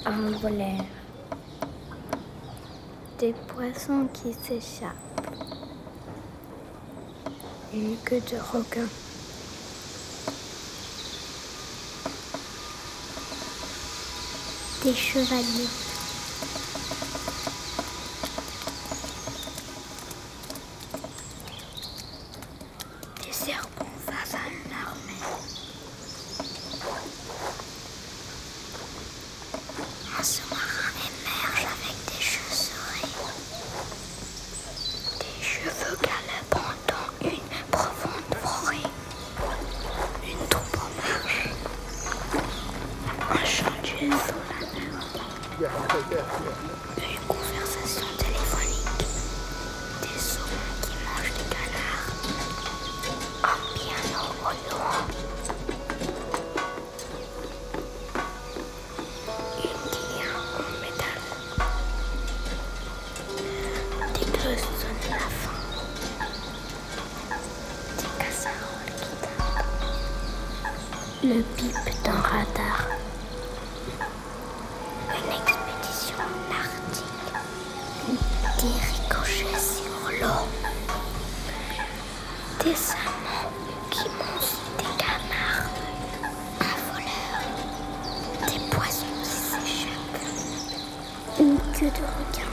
Un volaire. Des poissons qui s'échappent. Une queue de requin. Des chevaliers. Des serpents face à une armée. Un sous-marin émerge avec des chauves-souris. Des cheveux galopants dans une profonde forêt. Une troupe en marche. Un chant d'oiseau là-bas. Une conversation téléphonique. Des saumons qui mangent des canards. Un piano au loin. Une guitare en métal. Des cloches sonnent la fin. Des casseroles qui tapent. Le bip d'un radar. Une expédition en Arctique. Des ricochets sur l'eau. Des amants qui mangent des canards. Un voleur. Des poissons qui s'échappent. Une queue de requin.